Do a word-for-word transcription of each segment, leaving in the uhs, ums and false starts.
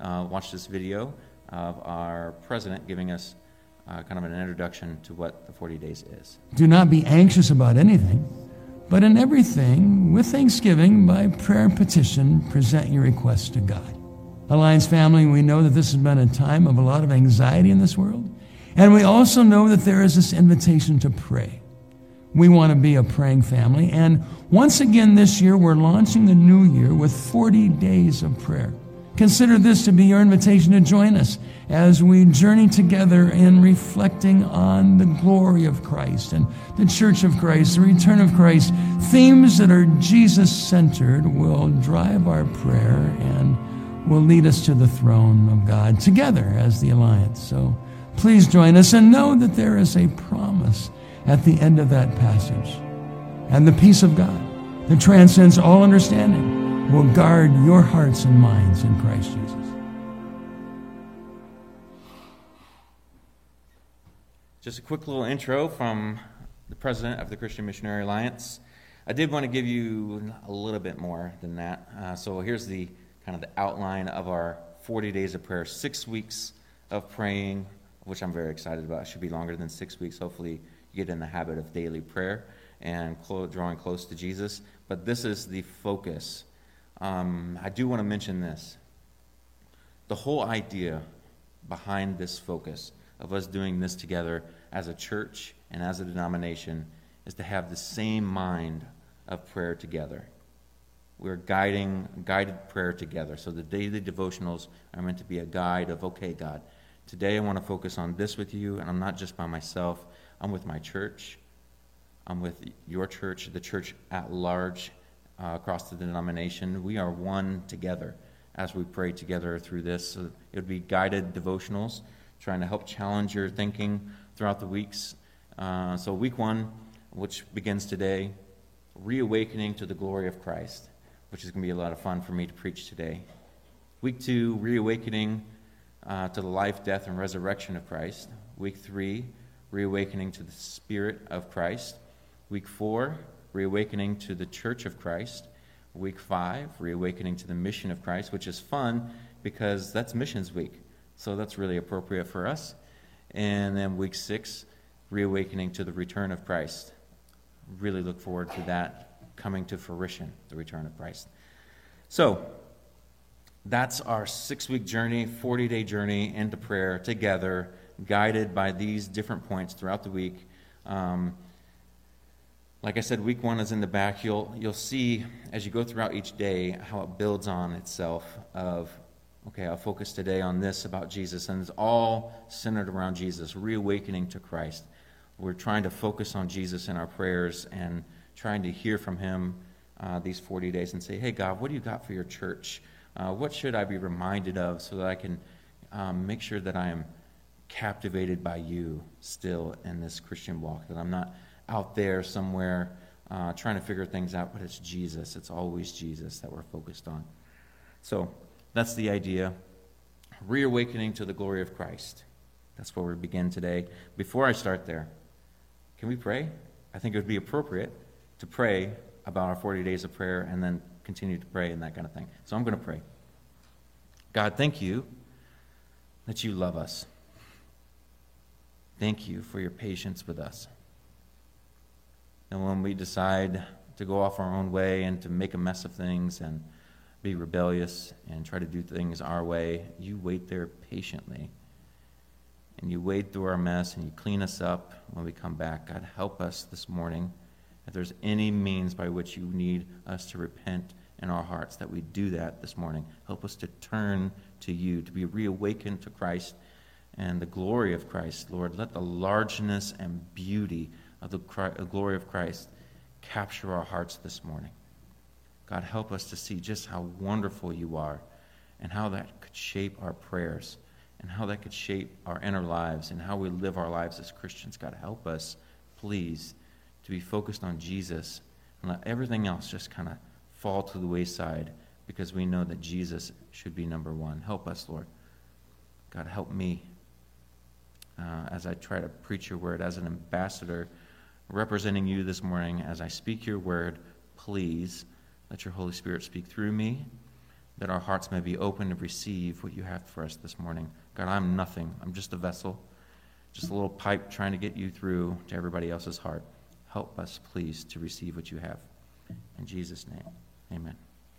uh, watch this video of our president giving us uh, kind of an introduction to what the forty days is. Do not be anxious about anything, but in everything, with thanksgiving, by prayer and petition, present your requests to God. Alliance family, we know that this has been a time of a lot of anxiety in this world, and we also know that there is this invitation to pray. We want to be a praying family, and once again this year, we're launching the new year with forty days of prayer. Consider this to be your invitation to join us as we journey together in reflecting on the glory of Christ and the church of Christ, the return of Christ. Themes that are Jesus-centered will drive our prayer and will lead us to the throne of God together as the Alliance. So please join us and know that there is a promise at the end of that passage. And the peace of God that transcends all understanding will guard your hearts and minds in Christ Jesus. Just a quick little intro from the president of the Christian Missionary Alliance. I did want to give you a little bit more than that. Uh, so here's the kind of the outline of our forty days of prayer, six weeks of praying, which I'm very excited about. It should be longer than six weeks. Hopefully you get in the habit of daily prayer and clo- drawing close to Jesus. But this is the focus. Um, I do want to mention this. The whole idea behind this focus of us doing this together as a church and as a denomination is to have the same mind of prayer together. We're guiding guided prayer together. So the daily devotionals are meant to be a guide of, okay, God, today I want to focus on this with you, and I'm not just by myself. I'm with my church. I'm with your church, the church at large, uh, across the denomination. We are one together as we pray together through this. So it would be guided devotionals, trying to help challenge your thinking throughout the weeks. Uh, so week one, which begins today, reawakening to the glory of Christ, which is going to be a lot of fun for me to preach today. Week two, reawakening uh, to the life, death, and resurrection of Christ. Week three, reawakening to the Spirit of Christ. Week four, reawakening to the Church of Christ. Week five, reawakening to the mission of Christ, which is fun because that's missions week. So that's really appropriate for us. And then week six, reawakening to the return of Christ. Really look forward to that coming to fruition, the return of Christ. So that's our six-week journey, forty-day journey into prayer together, guided by these different points throughout the week. Um, like I said, week one is in the back. You'll you'll see as you go throughout each day how it builds on itself of, okay, I'll focus today on this about Jesus, and it's all centered around Jesus, reawakening to Christ. We're trying to focus on Jesus in our prayers and trying to hear from him uh, these forty days and say, hey, God, what do you got for your church? Uh, what should I be reminded of so that I can um, make sure that I am captivated by you still in this Christian walk, that I'm not out there somewhere uh, trying to figure things out, but it's Jesus. It's always Jesus that we're focused on. So that's the idea. Reawakening to the glory of Christ. That's where we begin today. Before I start there, can we pray? I think it would be appropriate to pray about our forty days of prayer and then continue to pray and that kind of thing. So I'm going to pray. God, thank you that you love us. Thank you for your patience with us. And when we decide to go off our own way and to make a mess of things and be rebellious and try to do things our way, you wait there patiently. And you wade through our mess and you clean us up when we come back. God, help us this morning. If there's any means by which you need us to repent in our hearts, that we do that this morning. Help us to turn to you, to be reawakened to Christ and the glory of Christ. Lord, let the largeness and beauty of the glory of Christ capture our hearts this morning. God, help us to see just how wonderful you are and how that could shape our prayers and how that could shape our inner lives and how we live our lives as Christians. God, help us, please, to be focused on Jesus and let everything else just kind of fall to the wayside because we know that Jesus should be number one. Help us, Lord. God, help me uh, as I try to preach your word as an ambassador representing you this morning. As I speak your word, please let your Holy Spirit speak through me, that our hearts may be open to receive what you have for us this morning. God, I'm nothing. I'm just a vessel, just a little pipe trying to get you through to everybody else's heart. Help us, please, to receive what you have. In Jesus' name, amen.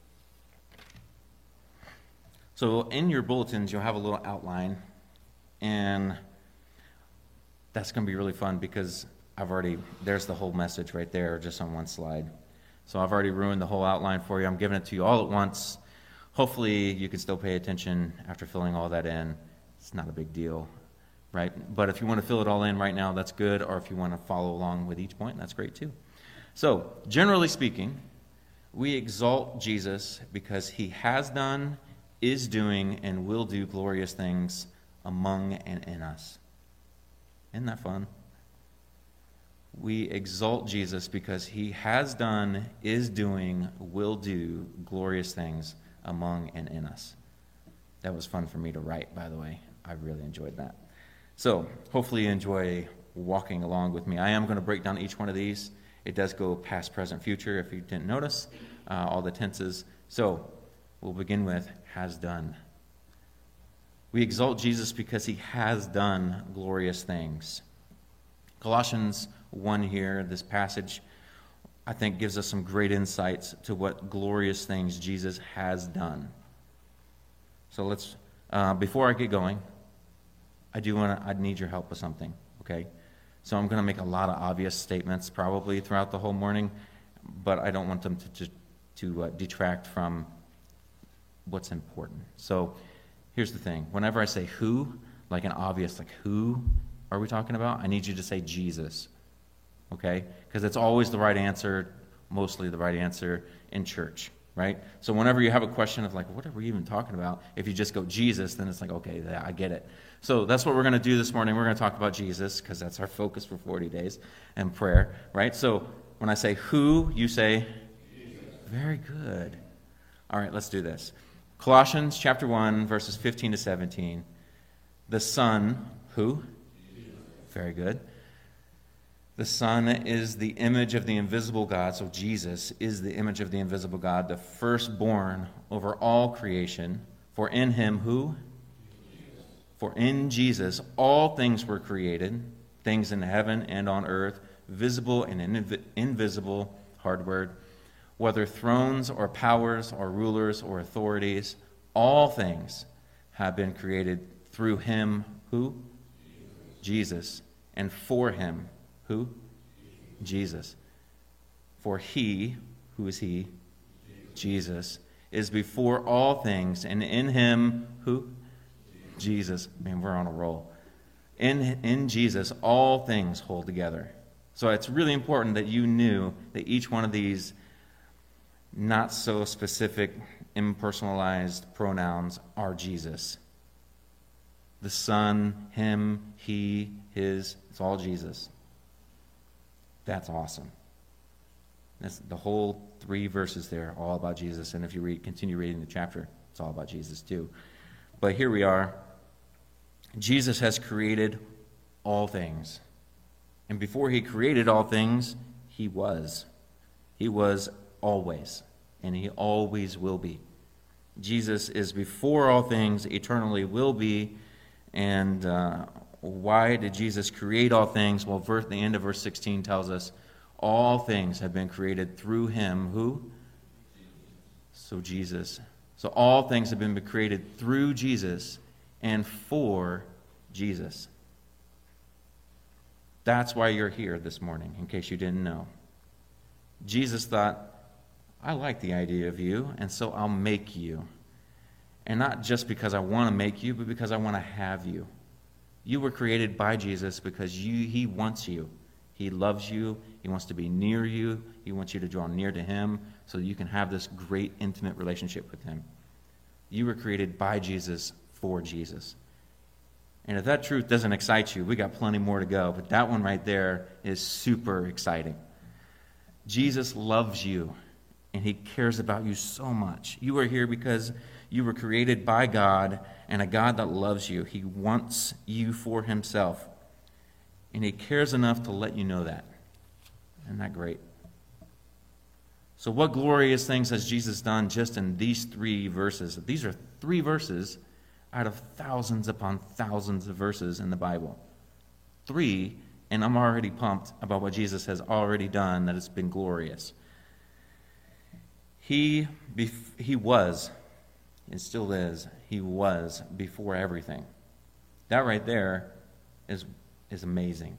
So in your bulletins, you'll have a little outline, and that's going to be really fun because I've already, there's the whole message right there just on one slide. So I've already ruined the whole outline for you. I'm giving it to you all at once. Hopefully you can still pay attention after filling all that in. It's not a big deal, right? But if you want to fill it all in right now, that's good. Or if you want to follow along with each point, that's great too. So generally speaking, we exalt Jesus because he has done, is doing, and will do glorious things among and in us. Isn't that fun? We exalt Jesus because he has done, is doing, will do glorious things among and in us. That was fun for me to write, by the way. I really enjoyed that. So hopefully you enjoy walking along with me. I am going to break down each one of these. It does go past, present, future, if you didn't notice, uh, all the tenses. So we'll begin with has done. We exalt Jesus because he has done glorious things. Colossians one here, this passage, I think gives us some great insights to what glorious things Jesus has done. So let's, uh, before I get going, I do want to, I need your help with something, okay? So I'm going to make a lot of obvious statements probably throughout the whole morning, but I don't want them to just to uh, detract from what's important. So here's the thing. Whenever I say who, like an obvious, like who are we talking about? I need you to say Jesus, okay? Because it's always the right answer, mostly the right answer in church, right? So whenever you have a question of like, what are we even talking about? If you just go Jesus, then it's like, okay, I get it. So that's what we're going to do this morning. We're going to talk about Jesus because that's our focus for forty days and prayer, right? So when I say who, you say Jesus. Very good. All right, let's do this. Colossians chapter one, verses fifteen to seventeen. The Son, who? Jesus. Very good. The Son is the image of the invisible God. So Jesus is the image of the invisible God, the firstborn over all creation. For in him, who? Jesus. For in Jesus all things were created, things in heaven and on earth, visible and inv- invisible, hard word, whether thrones or powers or rulers or authorities, all things have been created through him, who? Jesus. Jesus. And for him, who? Jesus. For he, who is he? Jesus. Jesus, is before all things, and in him, who? Jesus. Jesus. Man, we're on a roll. In, in Jesus, all things hold together. So it's really important that you knew that each one of these not so specific, impersonalized pronouns are Jesus. The Son, him, he, his, it's all Jesus. That's awesome. That's the whole three verses there, all about Jesus. And if you read, continue reading the chapter, it's all about Jesus too. But here we are. Jesus has created all things. And before he created all things, he was. He was always. And he always will be. Jesus is before all things, eternally will be. And uh, why did Jesus create all things? Well, verse, the end of verse sixteen tells us all things have been created through him. Who? So Jesus. So all things have been created through Jesus and for Jesus. That's why you're here this morning, in case you didn't know. Jesus thought, I like the idea of you, and so I'll make you. And not just because I want to make you, but because I want to have you. You were created by Jesus because you, he wants you. He loves you. He wants to be near you. He wants you to draw near to him so that you can have this great, intimate relationship with him. You were created by Jesus for Jesus. And if that truth doesn't excite you, we got plenty more to go. But that one right there is super exciting. Jesus loves you, and he cares about you so much. You are here because you were created by God, and a God that loves you. He wants you for himself, and he cares enough to let you know that. Isn't that great? So what glorious things has Jesus done just in these three verses? These are three verses out of thousands upon thousands of verses in the Bible. Three, and I'm already pumped about what Jesus has already done, that it's been glorious. He, he was, and still is, he was before everything. That right there is, is amazing.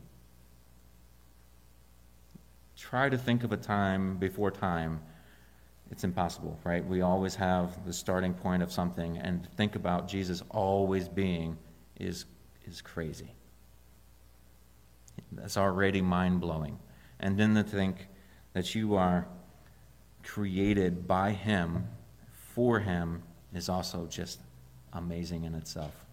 Try to think of a time before time. It's impossible, right? We always have the starting point of something, and think about Jesus always being is, is crazy. That's already mind-blowing. And then to think that you are created by him, for him, is also just amazing in itself.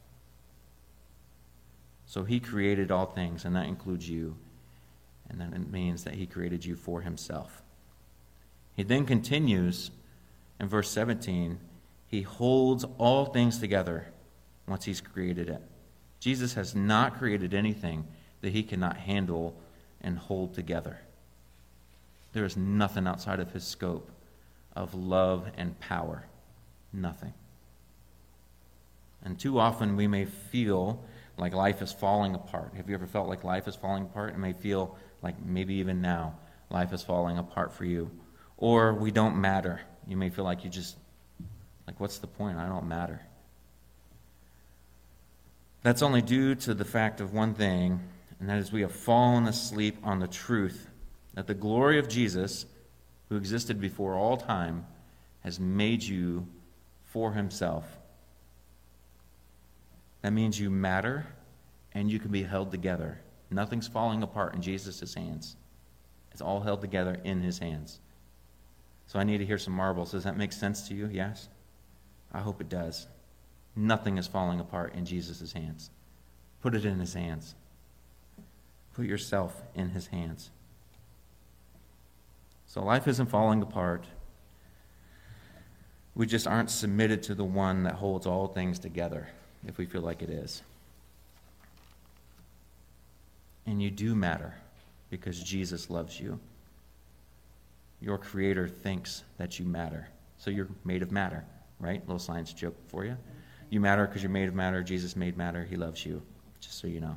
So he created all things, and that includes you. And then it means that he created you for himself. He then continues in verse seventeen, he holds all things together once he's created it. Jesus has not created anything that he cannot handle and hold together. There is nothing outside of his scope of love and power. Nothing. And too often we may feel like life is falling apart. Have you ever felt like life is falling apart? It may feel like maybe even now life is falling apart for you. Or we don't matter. You may feel like you just, like, what's the point? I don't matter. That's only due to the fact of one thing, and that is we have fallen asleep on the truth that the glory of Jesus, who existed before all time, has made you for himself. That means you matter and you can be held together. Nothing's falling apart in Jesus' hands. It's all held together in his hands. So I need to hear some marbles. Does that make sense to you? Yes? I hope it does. Nothing is falling apart in Jesus' hands. Put it in his hands. Put yourself in his hands. So life isn't falling apart. We just aren't submitted to the one that holds all things together, if we feel like it is. And you do matter because Jesus loves you. Your Creator thinks that you matter. So you're made of matter, right? Little science joke for you. You matter because you're made of matter. Jesus made matter. He loves you, just so you know.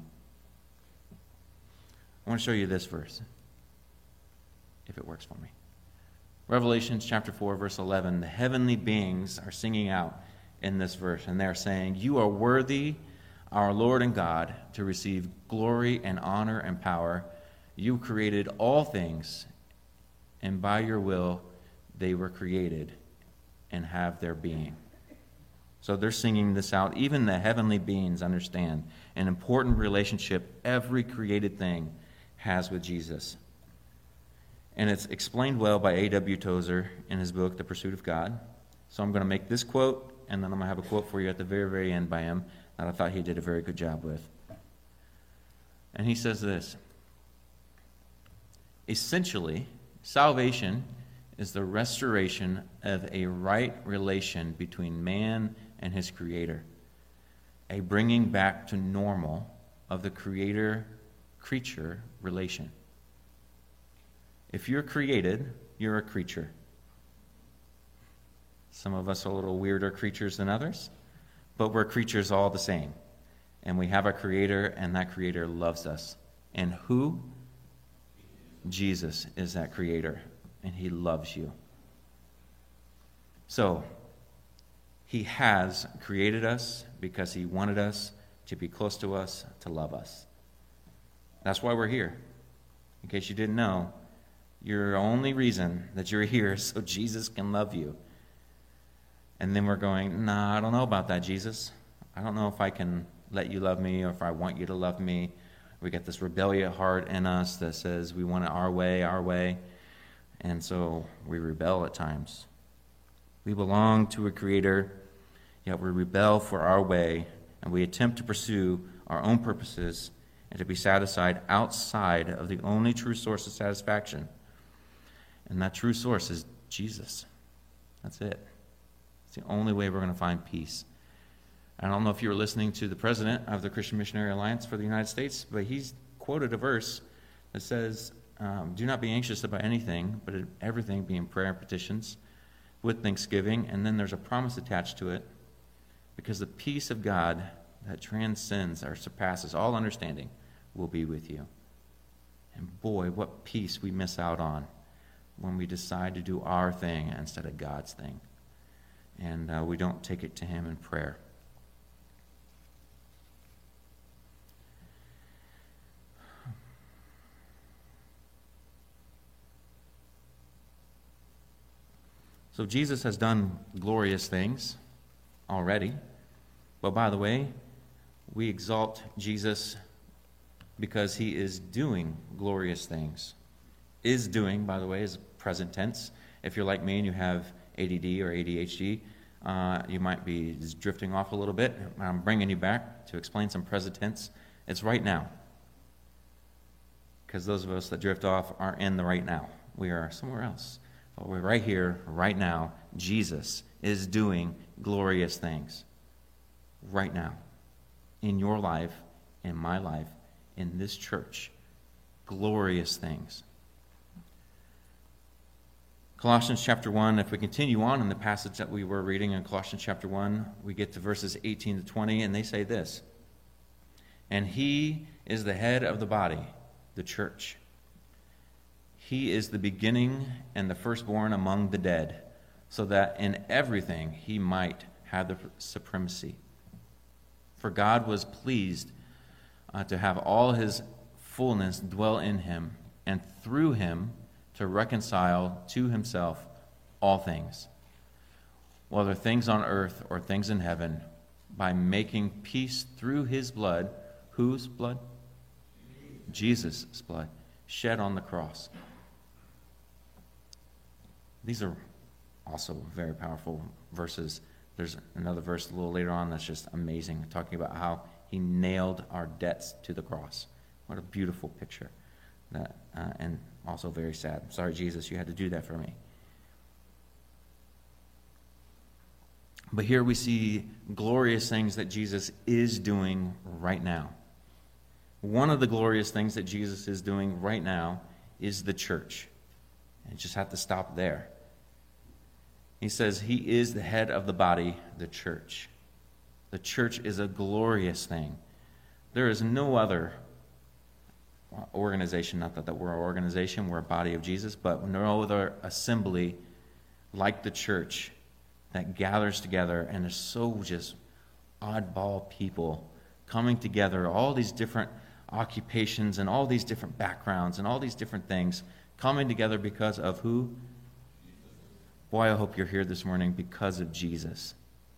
I want to show you this verse, if it works for me. Revelation chapter four, verse eleven. The heavenly beings are singing out in this verse, and they're saying, "You are worthy, our Lord and God, to receive glory and honor and power. You created all things, and by your will they were created and have their being." So they're singing this out. Even the heavenly beings understand an important relationship every created thing has with Jesus. And it's explained well by A W Tozer in his book, The Pursuit of God. So I'm going to make this quote, and then I'm going to have a quote for you at the very, very end by him that I thought he did a very good job with. And he says this: essentially, salvation is the restoration of a right relation between man and his Creator, a bringing back to normal of the Creator-creature relation. If you're created, you're a creature. Some of us are a little weirder creatures than others, but we're creatures all the same. And we have a Creator, and that Creator loves us. And who? Jesus is that Creator, and he loves you. So, he has created us because he wanted us to be close to us, to love us. That's why we're here. In case you didn't know, your only reason that you're here is so Jesus can love you. And then we're going, nah, I don't know about that, Jesus. I don't know if I can let you love me or if I want you to love me. We get this rebellious heart in us that says we want it our way, our way. And so we rebel at times. We belong to a Creator, yet we rebel for our way, and we attempt to pursue our own purposes and to be satisfied outside of the only true source of satisfaction. And that true source is Jesus. That's it. It's the only way we're going to find peace. I don't know if you were listening to the president of the Christian Missionary Alliance for the United States, but he's quoted a verse that says, um, do not be anxious about anything, but in everything be in prayer and petitions with thanksgiving. And then there's a promise attached to it, because the peace of God that transcends or surpasses all understanding will be with you. And boy, what peace we miss out on when we decide to do our thing instead of God's thing. And uh, we don't take it to him in prayer. So Jesus has done glorious things already. But by the way, we exalt Jesus because he is doing glorious things. Is doing, by the way, is present tense. If you're like me and you have A D D or A D H D, uh, you might be drifting off a little bit. I'm bringing you back to explain some present tense. It's right now. Because those of us that drift off aren't in the right now. We are somewhere else. But we're right here, right now. Jesus is doing glorious things. Right now. In your life, in my life, in this church. Glorious things. Colossians chapter one, if we continue on in the passage that we were reading in Colossians chapter one, we get to verses eighteen to twenty, and they say this. And he is the head of the body, the church. He is the beginning and the firstborn among the dead, so that in everything he might have the supremacy. For God was pleased uh, to have all his fullness dwell in him, and through him to reconcile to himself all things, whether things on earth or things in heaven, by making peace through his blood. Whose blood? Jesus' blood, shed on the cross. These are also very powerful verses. There's another verse a little later on that's just amazing, talking about how he nailed our debts to the cross. What a beautiful picture. That uh, and also very sad. Sorry, Jesus, you had to do that for me. But here we see glorious things that Jesus is doing right now. One of the glorious things that Jesus is doing right now is the church. And just have to stop there. He says he is the head of the body, the church. The church is a glorious thing. There is no other organization, not that, that we're an organization, we're a body of Jesus, but no other assembly like the church that gathers together and is so just oddball people coming together, all these different occupations and all these different backgrounds and all these different things coming together because of who? Boy, I hope you're here this morning because of Jesus.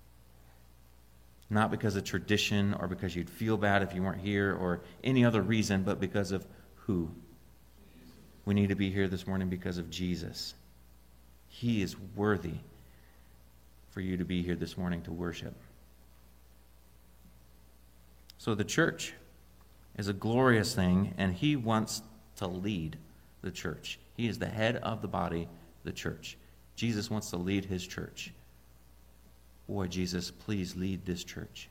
Not because of tradition or because you'd feel bad if you weren't here or any other reason, but because of who? We need to be here this morning because of Jesus. He is worthy for you to be here this morning to worship. So the church is a glorious thing, and he wants to lead the church. He is the head of the body, the church. Jesus wants to lead his church. Boy, Jesus, please lead this church.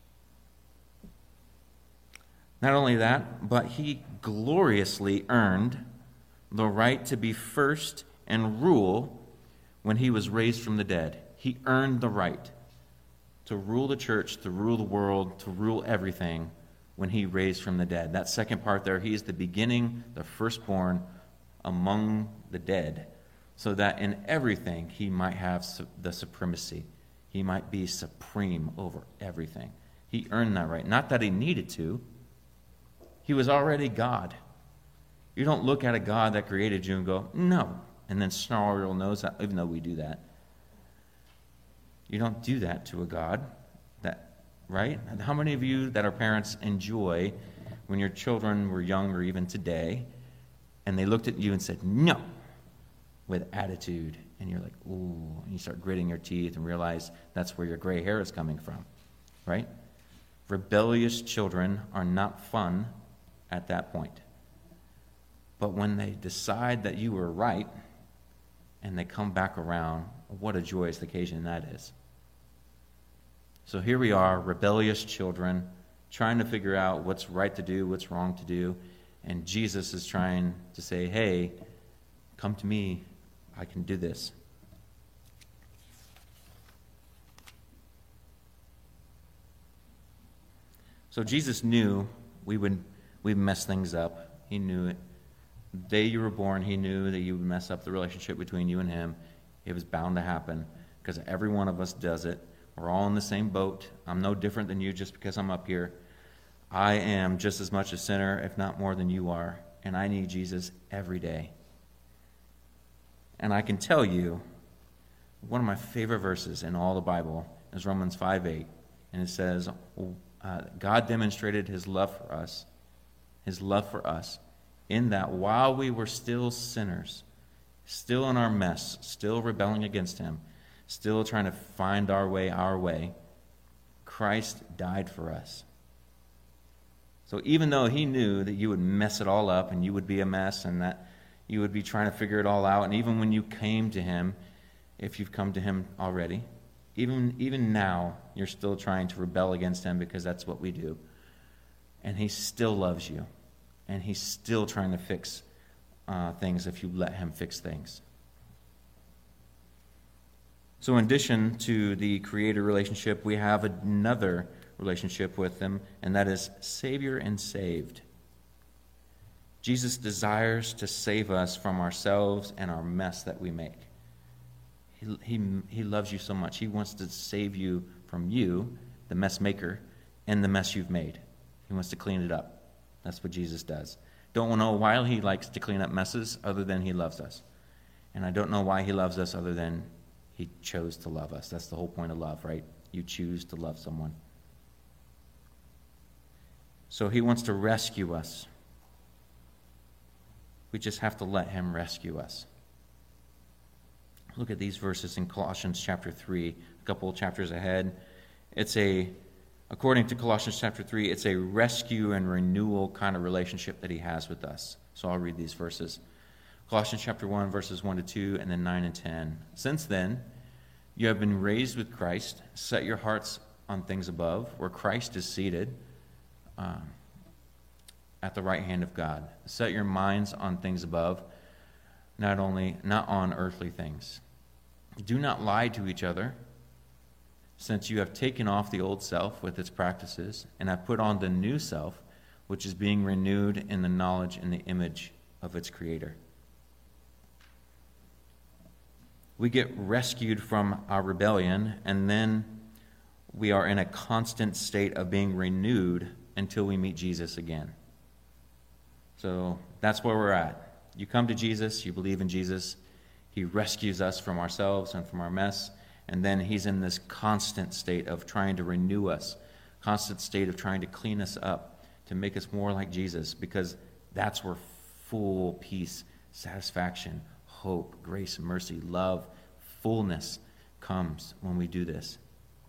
Not only that, but he gloriously earned the right to be first and rule when he was raised from the dead. He earned the right to rule the church, to rule the world, to rule everything when he raised from the dead. That second part there, he is the beginning, the firstborn among the dead, so that in everything he might have the supremacy. He might be supreme over everything. He earned that right. Not that he needed to. He was already God. You don't look at a God that created you and go, no, and then snarl your nose, even though we do that. You don't do that to a God, that, right? And how many of you that are parents enjoy when your children were young or even today, and they looked at you and said, no, with attitude, and you're like, ooh, and you start gritting your teeth and realize that's where your gray hair is coming from, right? Rebellious children are not fun at that point. But when they decide that you were right, and they come back around, what a joyous occasion that is. So here we are, rebellious children, trying to figure out what's right to do, what's wrong to do, And Jesus is trying to say, hey, come to me. I can do this. So Jesus knew we would we'd mess things up. He knew it. The day you were born, he knew that you would mess up the relationship between you and him. It was bound to happen because every one of us does it. We're all in the same boat. I'm no different than you just because I'm up here. I am just as much a sinner, if not more than you are, and I need Jesus every day. And I can tell you, one of my favorite verses in all the Bible is Romans five eight, and it says, uh, God demonstrated his love for us, his love for us, in that while we were still sinners, still in our mess, still rebelling against him, still trying to find our way our way, Christ died for us. So even though he knew that you would mess it all up and you would be a mess and that you would be trying to figure it all out, and even when you came to him, if you've come to him already, even, even now, you're still trying to rebel against him because that's what we do. And he still loves you. And he's still trying to fix uh, things if you let him fix things. So in addition to the Creator relationship, we have another relationship with him, and that is Savior and saved. Jesus desires to save us from ourselves and our mess that we make. He, he, he loves you so much. He wants to save you from you, the mess maker, and the mess you've made. He wants to clean it up. That's what Jesus does. Don't know why he likes to clean up messes other than he loves us. And I don't know why he loves us other than he chose to love us. That's the whole point of love, right? You choose to love someone. So he wants to rescue us. We just have to let him rescue us. Look at these verses in Colossians chapter three, a couple of chapters ahead. It's a, according to Colossians chapter three, it's a rescue and renewal kind of relationship that he has with us. So I'll read these verses. Colossians chapter one, verses one to two, and then nine and ten. Since then, you have been raised with Christ. Set your hearts on things above, where Christ is seated um, at the right hand of God. Set your minds on things above, not only not on earthly things. Do not lie to each other, since you have taken off the old self with its practices, and have put on the new self, which is being renewed in the knowledge and the image of its Creator. We get rescued from our rebellion, and then we are in a constant state of being renewed until we meet Jesus again. So that's where we're at. You come to Jesus, you believe in Jesus, he rescues us from ourselves and from our mess, and then he's in this constant state of trying to renew us, constant state of trying to clean us up, to make us more like Jesus, because that's where full peace, satisfaction, hope, grace, mercy, love, fullness comes when we do this.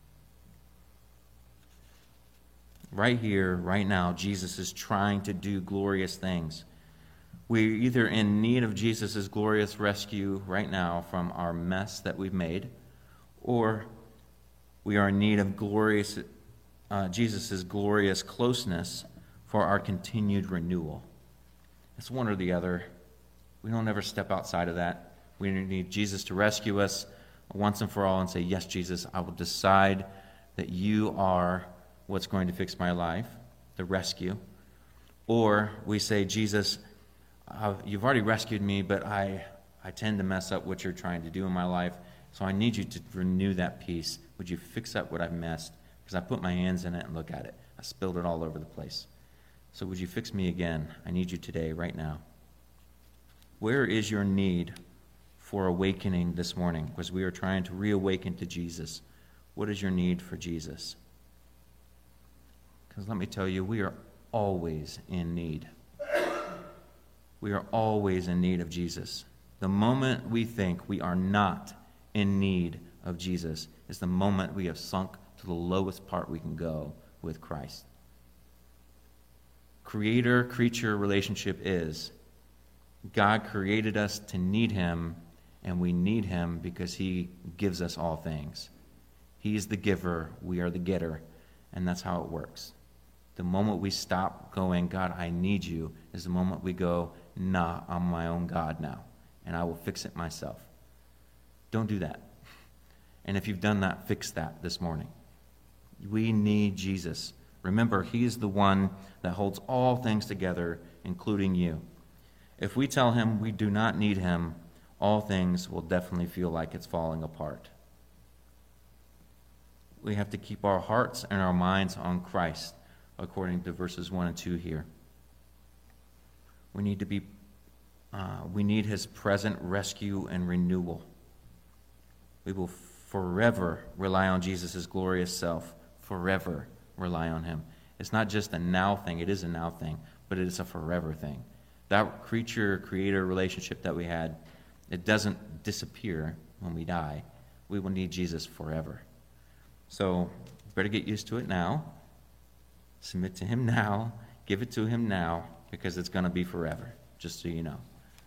Right here, right now, Jesus is trying to do glorious things. We're either in need of Jesus' glorious rescue right now from our mess that we've made, or we are in need of glorious uh, Jesus' glorious closeness for our continued renewal. It's one or the other. We don't ever step outside of that. We need Jesus to rescue us once and for all and say, yes, Jesus, I will decide that you are what's going to fix my life, the rescue. Or we say, Jesus, uh, you've already rescued me, but I, I tend to mess up what you're trying to do in my life, so I need you to renew that peace. Would you fix up what I've messed? Because I put my hands in it and look at it. I spilled it all over the place. So would you fix me again? I need you today, right now. Where is your need for awakening this morning? Because we are trying to reawaken to Jesus. What is your need for Jesus? Because let me tell you, we are always in need. We are always in need of Jesus. The moment we think we are not in need of Jesus is the moment we have sunk to the lowest part we can go with Christ. Creator-creature relationship is God created us to need him, and we need him because he gives us all things. He is the giver, we are the getter, and that's how it works. The moment we stop going, God, I need you, is the moment we go, nah, I'm my own God now, and I will fix it myself. Don't do that. And if you've done that, fix that this morning. We need Jesus. Remember, he is the one that holds all things together, including you. If we tell him we do not need him, all things will definitely feel like it's falling apart. We have to keep our hearts and our minds on Christ, according to verses one and two here. We need to be, uh, we need his present rescue and renewal. We will forever rely on Jesus' glorious self, forever rely on him. It's not just a now thing, it is a now thing, but it is a forever thing. That creature-creator relationship that we had, it doesn't disappear when we die. We will need Jesus forever. So, better get used to it now. Submit to him now. Give it to him now, because it's going to be forever, just so you know.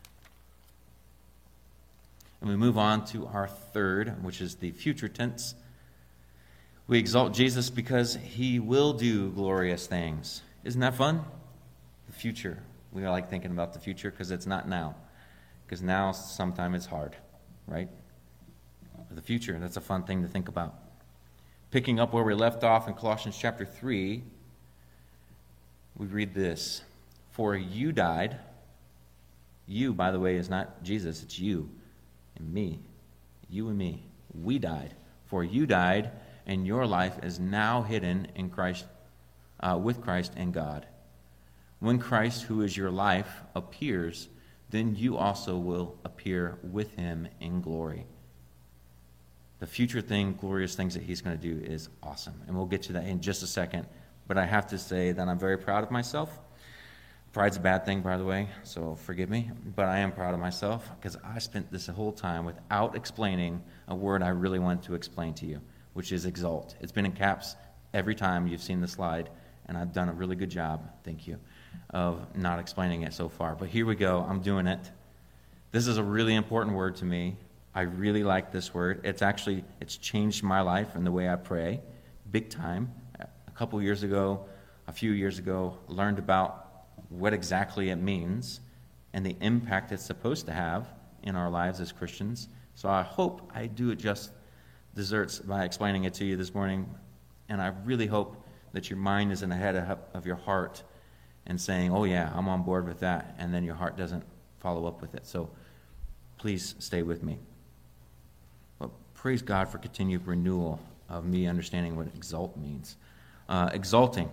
And we move on to our third, which is the future tense. We exalt Jesus because he will do glorious things. Isn't that fun? The future. We like thinking about the future because it's not now. Because now sometimes it's hard, right? The future, that's a fun thing to think about. Picking up where we left off in Colossians chapter three, we read this. For you died. You, by the way, is not Jesus, it's you and me. You and me. We died. For you died, and your life is now hidden in Christ, uh, with Christ in God. When Christ, who is your life, appears, then you also will appear with him in glory. The future thing, glorious things that he's going to do is awesome. And we'll get to that in just a second. But I have to say that I'm very proud of myself. Pride's a bad thing, by the way, so forgive me. But I am proud of myself because I spent this whole time without explaining a word I really wanted to explain to you, which is exalt. It's been in caps every time you've seen the slide, and I've done a really good job, thank you, of not explaining it so far. But here we go. I'm doing it. This is a really important word to me. I really like this word. It's actually, it's changed my life and the way I pray, big time. A couple years ago, a few years ago, learned about what exactly it means and the impact it's supposed to have in our lives as Christians. So I hope I do it just desserts by explaining it to you this morning. And I really hope that your mind isn't ahead of, of your heart and saying, oh yeah, I'm on board with that, and then your heart doesn't follow up with it. So please stay with me. Well, praise God for continued renewal of me understanding what exalt means. Uh, exalting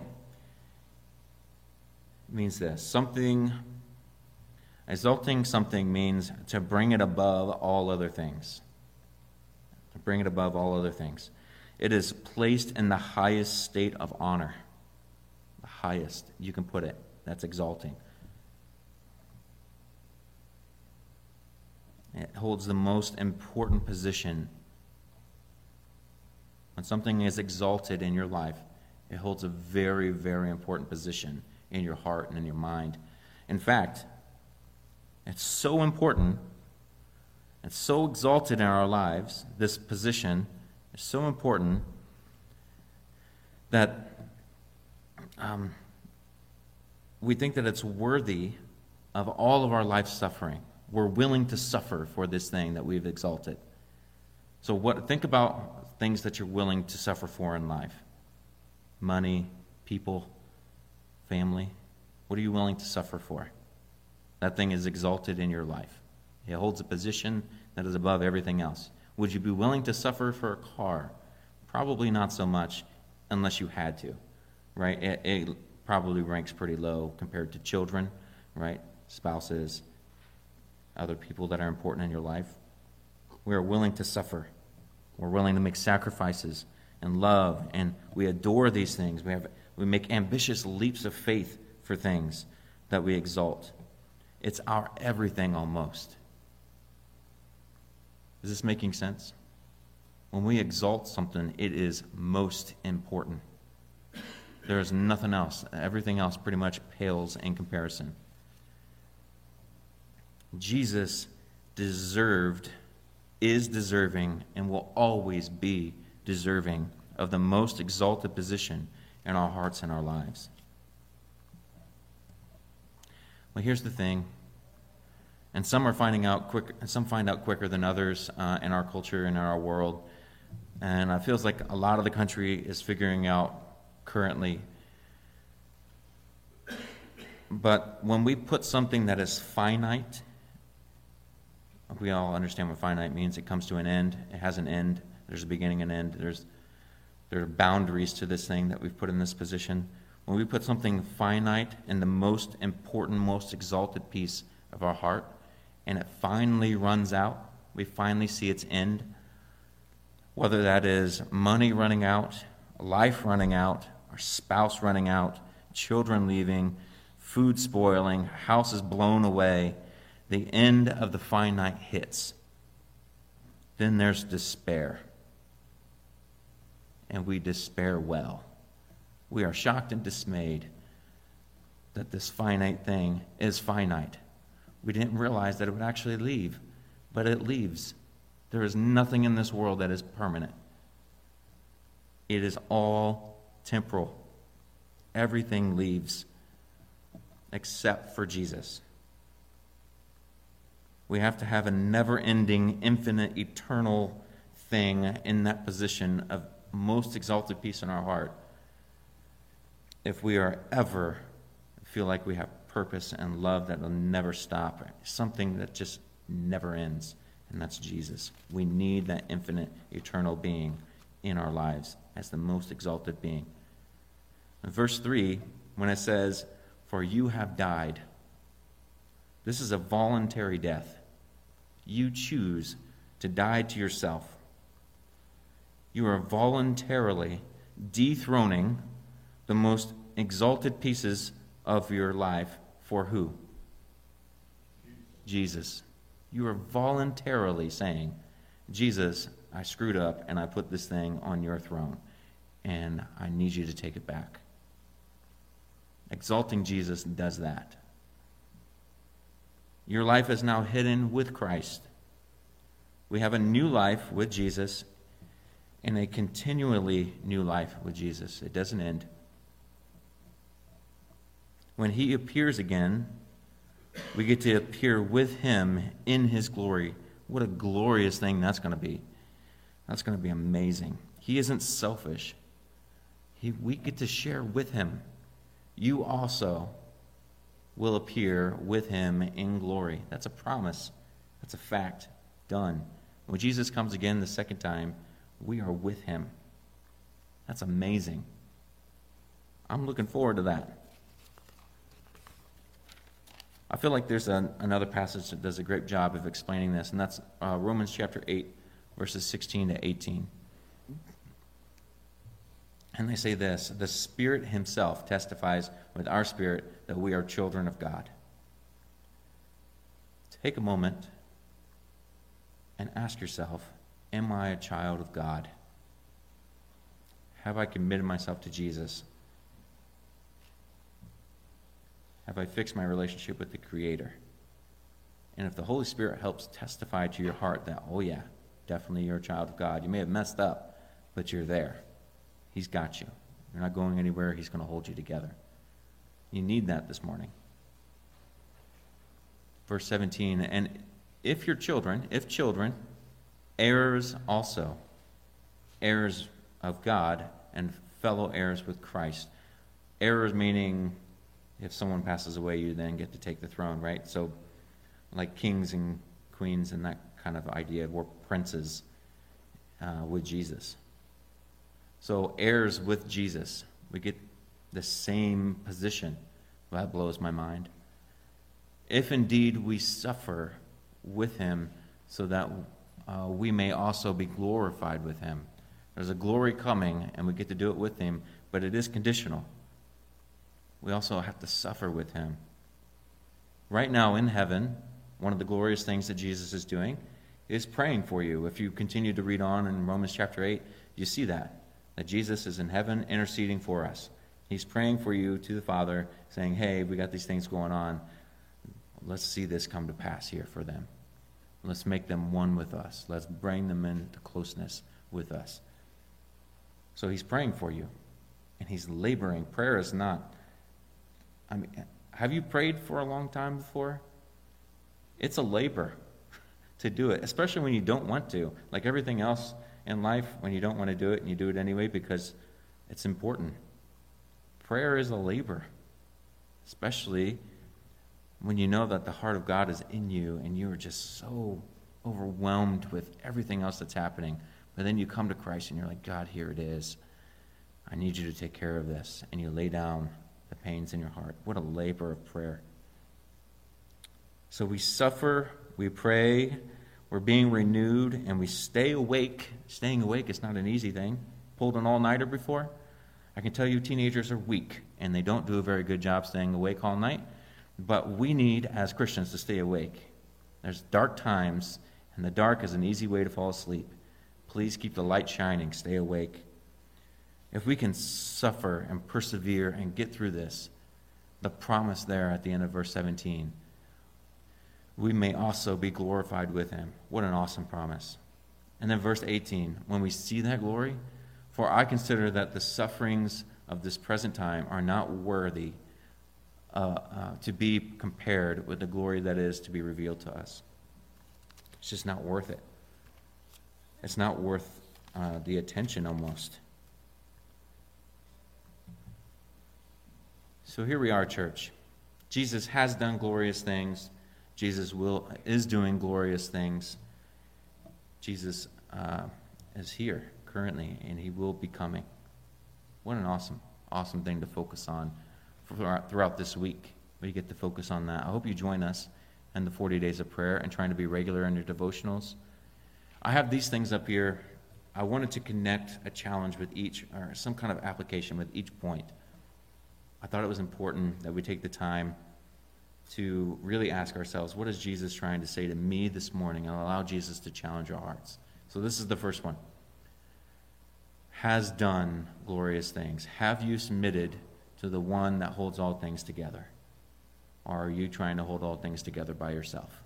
means this. Something, exalting something means to bring it above all other things. To bring it above all other things. It is placed in the highest state of honor. The highest you can put it. That's exalting. It holds the most important position. When something is exalted in your life, it holds a very, very important position in your heart and in your mind. In fact, it's so important, it's so exalted in our lives, this position is so important that um, we think that it's worthy of all of our life suffering. We're willing to suffer for this thing that we've exalted. So what? Think about things that you're willing to suffer for in life. Money, people, family. What are you willing to suffer for? That thing is exalted in your life. It holds a position that is above everything else. Would you be willing to suffer for a car? Probably not so much unless you had to, right? It, it probably ranks pretty low compared to children, right? Spouses, other people that are important in your life. We are willing to suffer. We're willing to make sacrifices and love, and we adore these things. We have we make ambitious leaps of faith for things that we exalt. It's our everything almost. Is this making sense? When we exalt something, it is most important. There is nothing else. Everything else pretty much pales in comparison. Jesus deserved, is deserving, and will always be deserving of the most exalted position in our hearts and our lives. Well, here's the thing. And some are finding out quick. Some find out quicker than others uh, in our culture and in our world. And it feels like a lot of the country is figuring out currently. But when we put something that is finite, we all understand what finite means. It comes to an end. It has an end. There's a beginning and end. There's there are boundaries to this thing that we've put in this position. When we put something finite in the most important, most exalted piece of our heart, and it finally runs out, we finally see its end, whether that is money running out, life running out, our spouse running out, children leaving, food spoiling, houses blown away, the end of the finite hits. Then there's despair. And we despair well. We are shocked and dismayed that this finite thing is finite. We didn't realize that it would actually leave, but it leaves. There is nothing in this world that is permanent. It is all temporal. Everything leaves except for Jesus. We have to have a never-ending, infinite, eternal thing in that position of most exalted peace in our heart if we are ever feel like we have purpose and love that will never stop, something that just never ends, and that's Jesus. We need that infinite, eternal being in our lives as the most exalted being. In verse three, when it says, "For you have died," this is a voluntary death. You choose to die to yourself. You are voluntarily dethroning the most exalted pieces of your life for who? Jesus. You are voluntarily saying, Jesus, I screwed up and I put this thing on your throne and I need you to take it back. Exalting Jesus does that. Your life is now hidden with Christ. We have a new life with Jesus and a continually new life with Jesus. It doesn't end. When he appears again, we get to appear with him in his glory. What a glorious thing that's going to be. That's going to be amazing. He isn't selfish. He, we get to share with him. You also will appear with him in glory. That's a promise. That's a fact. Done. When Jesus comes again the second time, we are with him. That's amazing. I'm looking forward to that. I feel like there's a, another passage that does a great job of explaining this, and that's uh, Romans chapter eight, verses sixteen to eighteen. And they say this: the Spirit himself testifies with our spirit that we are children of God. Take a moment and ask yourself, am I a child of God? Have I committed myself to Jesus? Have I fixed my relationship with the Creator? And if the Holy Spirit helps testify to your heart that, oh yeah, definitely you're a child of God. You may have messed up, but you're there. He's got you. You're not going anywhere. He's going to hold you together. You need that this morning. Verse seventeen, and if your children, if children, heirs also, heirs of God and fellow heirs with Christ. Heirs meaning if someone passes away, you then get to take the throne, right? So like kings and queens and that kind of idea, we're princes uh, with Jesus. So heirs with Jesus, we get the same position. Well, that blows my mind. If indeed we suffer with him, so that uh, we may also be glorified with him. There's a glory coming, and we get to do it with him, but it is conditional. We also have to suffer with him. Right now in heaven, one of the glorious things that Jesus is doing is praying for you. If you continue to read on in Romans chapter eight, you see that, that Jesus is in heaven interceding for us. He's praying for you to the Father, saying, hey, we got these things going on. Let's see this come to pass here for them. Let's make them one with us. Let's bring them into closeness with us. So he's praying for you, and he's laboring. Prayer is not, I mean, Have you prayed for a long time before? It's a labor to do it, especially when you don't want to. Like everything else in life, when you don't want to do it and you do it anyway because it's important. Prayer is a labor, especially when you know that the heart of God is in you and you are just so overwhelmed with everything else that's happening. But then you come to Christ and you're like, God, here it is. I need you to take care of this. And you lay down the pains in your heart. What a labor of prayer. So we suffer, we pray, we're being renewed, and we stay awake. Staying awake is not an easy thing. Pulled an all-nighter before? I can tell you teenagers are weak, and they don't do a very good job staying awake all night. But we need, as Christians, to stay awake. There's dark times, and the dark is an easy way to fall asleep. Please keep the light shining. Stay awake. If we can suffer and persevere and get through this, the promise there at the end of verse seventeen, we may also be glorified with him. What an awesome promise. And then verse eighteen, when we see that glory, for I consider that the sufferings of this present time are not worthy uh, uh, to be compared with the glory that is to be revealed to us. It's just not worth it. It's not worth uh, the attention almost. So here we are, church. Jesus has done glorious things. Jesus will is doing glorious things. Jesus uh, is here currently, and he will be coming. What an awesome, awesome thing to focus on throughout, throughout this week. We get to focus on that. I hope you join us in the forty days of prayer and trying to be regular in your devotionals. I have these things up here. I wanted to connect a challenge with each, or some kind of application with each point. I thought it was important that we take the time to really ask ourselves, what is Jesus trying to say to me this morning? And allow Jesus to challenge our hearts. So this is the first one. Has done glorious things. Have you submitted to the one that holds all things together? Or are you trying to hold all things together by yourself?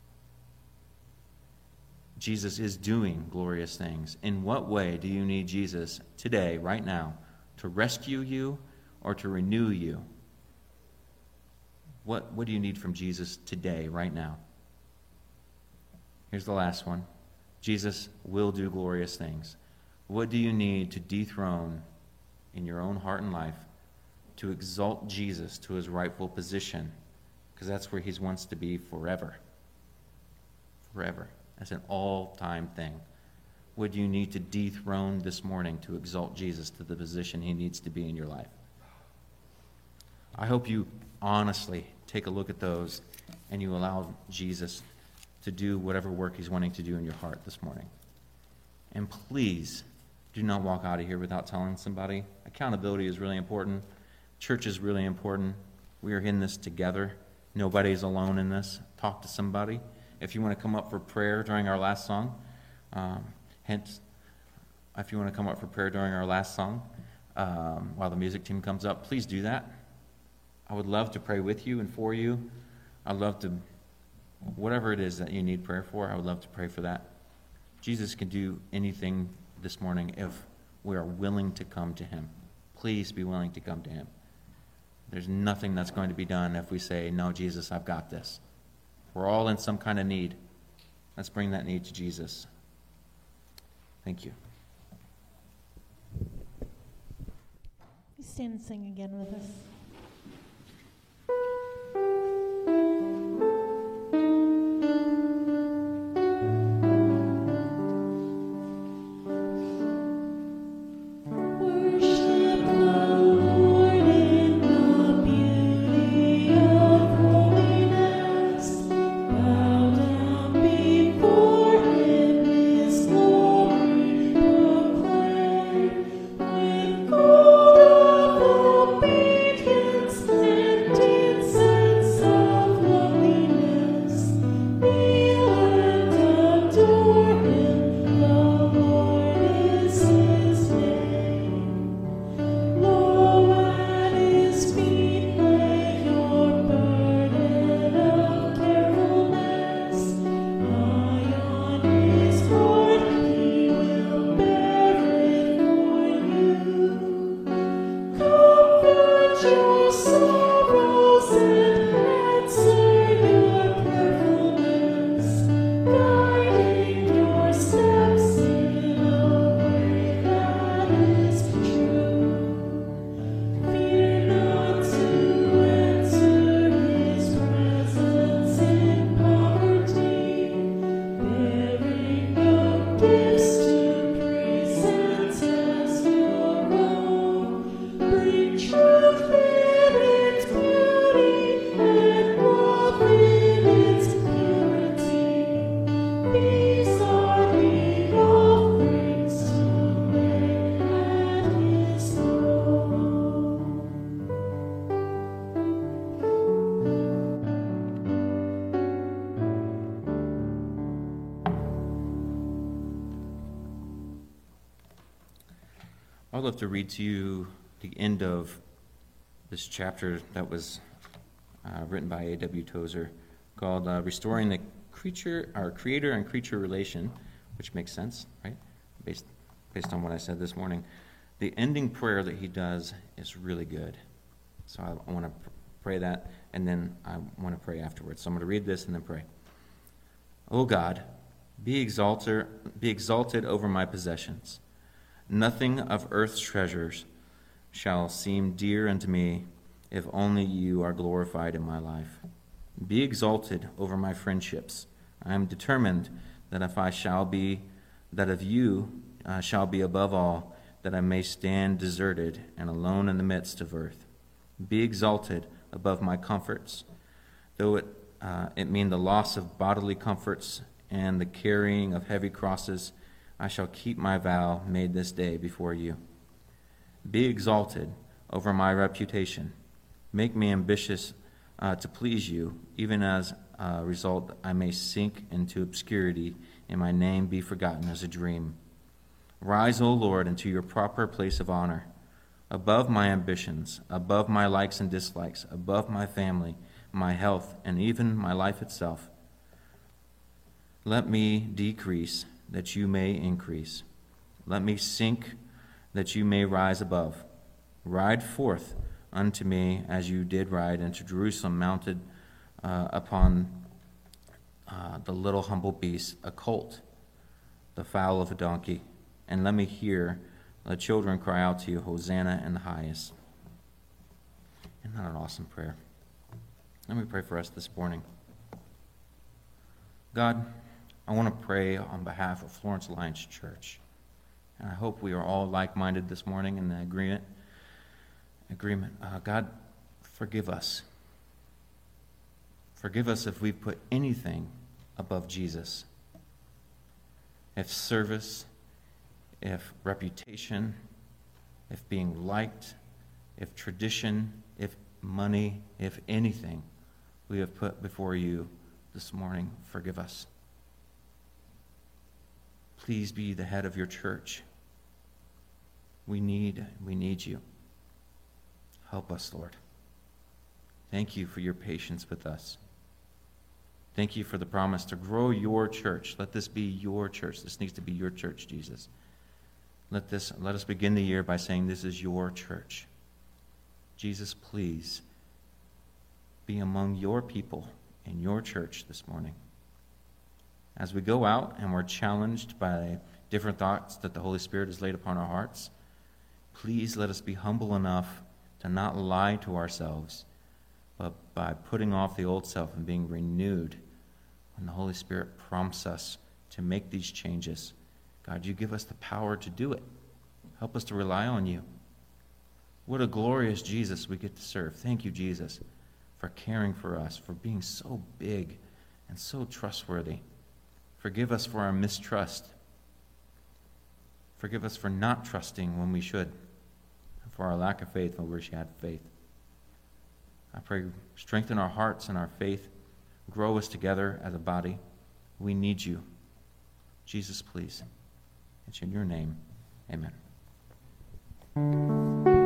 Jesus is doing glorious things. In what way do you need Jesus today, right now, to rescue you or to renew you? What, what do you need from Jesus today, right now? Here's the last one. Jesus will do glorious things. What do you need to dethrone in your own heart and life to exalt Jesus to his rightful position? Because that's where he wants to be forever. Forever. That's an all-time thing. What do you need to dethrone this morning to exalt Jesus to the position he needs to be in your life? I hope you honestly take a look at those and you allow Jesus to do whatever work he's wanting to do in your heart this morning. And please do not walk out of here without telling somebody. Accountability is really important. Church is really important. We are in this together. Nobody's alone in this. Talk to somebody. If you want to come up for prayer during our last song, um, hence, if you want to come up for prayer during our last song, um, while the music team comes up, please do that. I would love to pray with you and for you. I'd love to, whatever it is that you need prayer for, I would love to pray for that. Jesus can do anything this morning if we are willing to come to him. Please be willing to come to him. There's nothing that's going to be done if we say, no, Jesus, I've got this. We're all in some kind of need. Let's bring that need to Jesus. Thank you. Stand and sing again with us. Thank you. I'd love to read to you the end of this chapter that was uh, written by A W Tozer, called uh, Restoring the Creature, our Creator and Creature Relation, which makes sense, right? Based, based on what I said this morning. The ending prayer that he does is really good. So I, I want to pr- pray that, and then I want to pray afterwards. So I'm going to read this and then pray. O God, be exalted, be exalted over my possessions. Nothing of earth's treasures shall seem dear unto me if only you are glorified in my life. Be exalted over my friendships. I am determined that if I shall be, that of you uh, shall be above all, that I may stand deserted and alone in the midst of earth. Be exalted above my comforts, though it, uh, it mean the loss of bodily comforts and the carrying of heavy crosses. I shall keep my vow made this day before you. Be exalted over my reputation. Make me ambitious uh, to please you, even as a result I may sink into obscurity and my name be forgotten as a dream. Rise, O Lord, into your proper place of honor, above my ambitions, above my likes and dislikes, above my family, my health, and even my life itself. Let me decrease, that you may increase. Let me sink, that you may rise above. Ride forth unto me as you did ride into Jerusalem, mounted uh, upon uh, the little humble beast, a colt, the foal of a donkey. And let me hear the children cry out to you, Hosanna in the highest. Isn't that an awesome prayer? Let me pray for us this morning. God, I want to pray on behalf of Florence Alliance Church. And I hope we are all like-minded this morning in the agreement. Agreement. Uh, God, forgive us. Forgive us if we've put anything above Jesus. If service, if reputation, if being liked, if tradition, if money, if anything we have put before you this morning, forgive us. Please be the head of your church. We need, we need you. Help us, Lord. Thank you for your patience with us. Thank you for the promise to grow your church. Let this be your church. This needs to be your church, Jesus. Let this, let us begin the year by saying this is your church. Jesus, please be among your people in your church this morning. As we go out and we're challenged by different thoughts that the Holy Spirit has laid upon our hearts, please let us be humble enough to not lie to ourselves, but by putting off the old self and being renewed when the Holy Spirit prompts us to make these changes. God, you give us the power to do it. Help us to rely on you. What a glorious Jesus we get to serve. Thank you, Jesus, for caring for us, for being so big and so trustworthy. Forgive us for our mistrust. Forgive us for not trusting when we should, and for our lack of faith when we should have faith. I pray, strengthen our hearts and our faith. Grow us together as a body. We need you. Jesus, please. It's in your name. Amen.